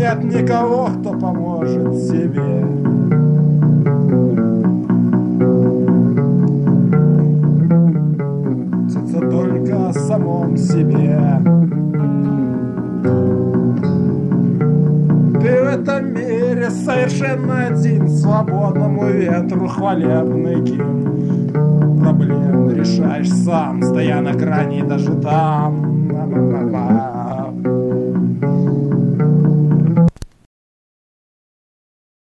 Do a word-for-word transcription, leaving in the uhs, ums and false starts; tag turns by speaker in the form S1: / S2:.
S1: нет никого, кто поможет себе. Заботиться только о самом себе. Ты в этом мире совершенно один, свободному ветру хвалебный гимн. Проблем решаешь сам, стоя на грани даже там.